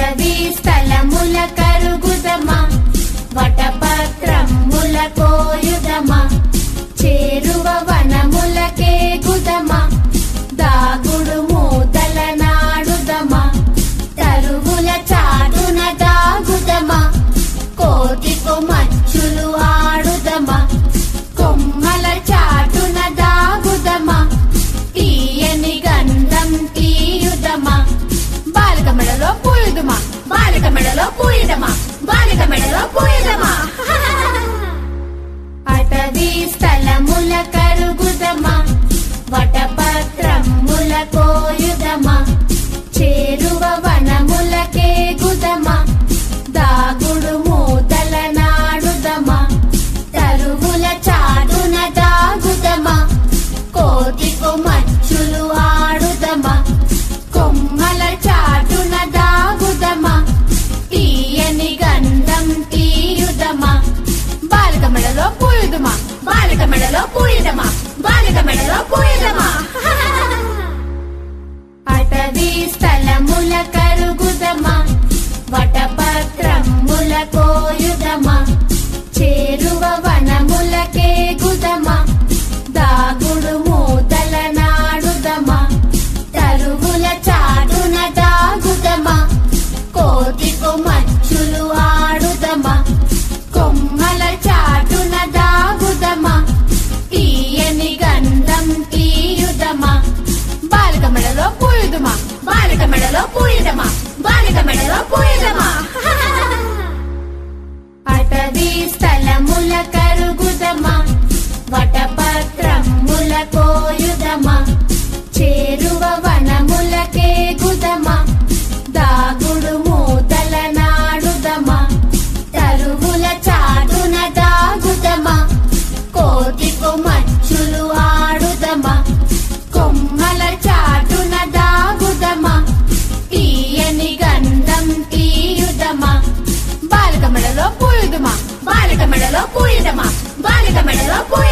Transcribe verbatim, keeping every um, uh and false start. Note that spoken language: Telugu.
అటవీ స్థలముల కరుగుదమా వటపత్రముల కోయుదమా చేరువ వనములకే గుదమా దాగుడు మూతల నాడుదమా తరువుల చాటున దాగుదమా కోతికో మచ్చులు ఆడుదమా కొమ్మల చాటున దాగుదమా తీయని గంధం తీయుదమా బాలిక మెడలో పూయుదమా బాలిక మెడలో పూయుదమా బాలిక మెడలో పూయుదమా అటవీ స్థలముల కరుగుదమా వటపత్రముల కోయుదమా చేరువ వనములకే గుదమా దాగుడు మూతల నాడుదమా తరువుల చాటున దాగుదమా కోతికో మచ్చులు ఆడుదమా కొమ్మల చాటున దాగుదమా తీయని గంధం తీయుదమా బాలిక మెడలో పూయుదమా బాలిక మెడలో పూయుదమా బాలిక మెడలో పూయుదమా అటవీ స్థలముల కరుగుదమా వటపత్రముల కోయుదమా చేరువ వనములకే గుదమా దాగుడు మూతల నాడుదమా తరువుల చాటున దాగుదమా కోతికో మచ్చులు ఆడుదమా కొమ్మల చాటున దాగుదమా తీయని గంధం తీయుదమా బాలిక మెడలో పూయుదమా బాలిక మెడలో పూయుదమా బాలిక మెడలో పూయుదమా అటవీ స్థలముల కరుగుదమా వటపత్రముల కోయుదమా చేరువ వనములకే గుదమా దాగుడు మూతల నాడుదమా తరువుల చాటున దాగుదమా కోతికో మచ్చులు ఆడుదమా కొమ్మల చాటున దాగుదమా తీయని గంధం తీయుదమా బాలిక మెడలో పూయుదమా బాలిక మెడలో పూయుదమా బాలిక మెడలో పూయ